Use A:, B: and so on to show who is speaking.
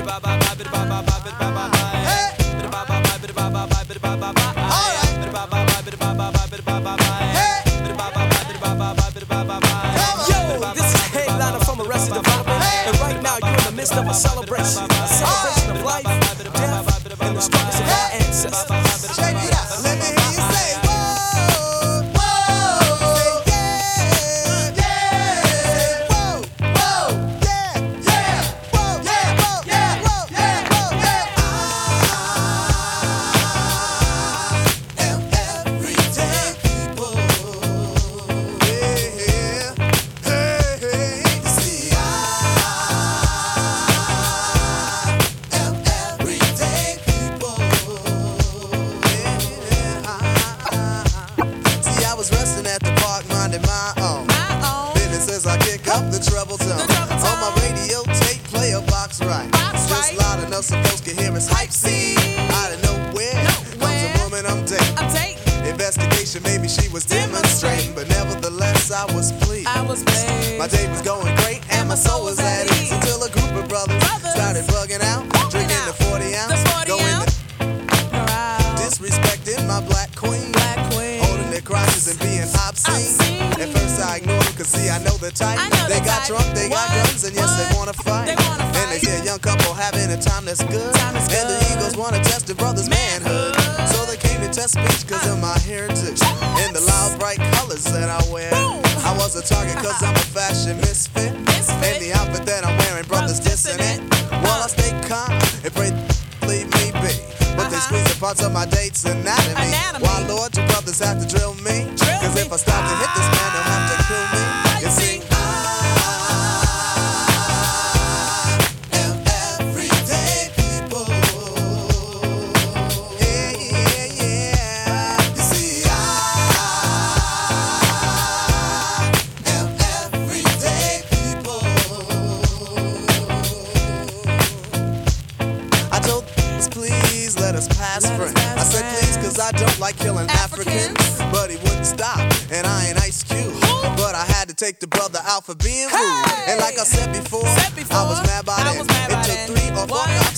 A: Of a celebration of life, death, and the struggles of our ancestors.
B: Check it out. Let me hear you say, whoa, whoa, yeah, yeah, whoa, whoa, yeah, yeah, whoa, yeah, whoa, yeah, whoa, yeah, whoa, yeah. I am everyday people. Yeah, hey, hey, see, the trouble zone. On my radio tape, play a box right. Just loud enough so folks can hear us hype scene. Out of nowhere comes a woman I'm dating. Investigation, maybe she was demonstrating, but nevertheless I was pleased. My day was going great and my soul was at ease until a group of brothers started bugging out, drinking the 40 ounce, going disrespecting my black queen, holding their crotches and being obscene. At first I ignored them, cause see I know the type. They got drunk, they got guns, and yes they wanna fight. And they see a young couple having a time that's good. And the egos wanna test the brother's manhood. So they came to test speech cause of my heritage and the loud bright colors that I wear. I was a target cause I'm a fashion misfit. And the outfit that I'm wearing, brothers dissing it. While I stay calm and pray leave me be. But they squeeze the parts of my date's anatomy. While Lord, your brothers have to drill me. Cause if I start to hit this man, they'll have to kill me. You see, I am everyday people. Yeah, yeah, yeah. You see, I am everyday people. I told us, please let us pass friends. I said please cause I don't like killing Africans. But he wouldn't stop, and I ain't Ice Cube. But I had to take the brother out for being rude. And like I said before, I was mad by that. It took 3 or 4 cops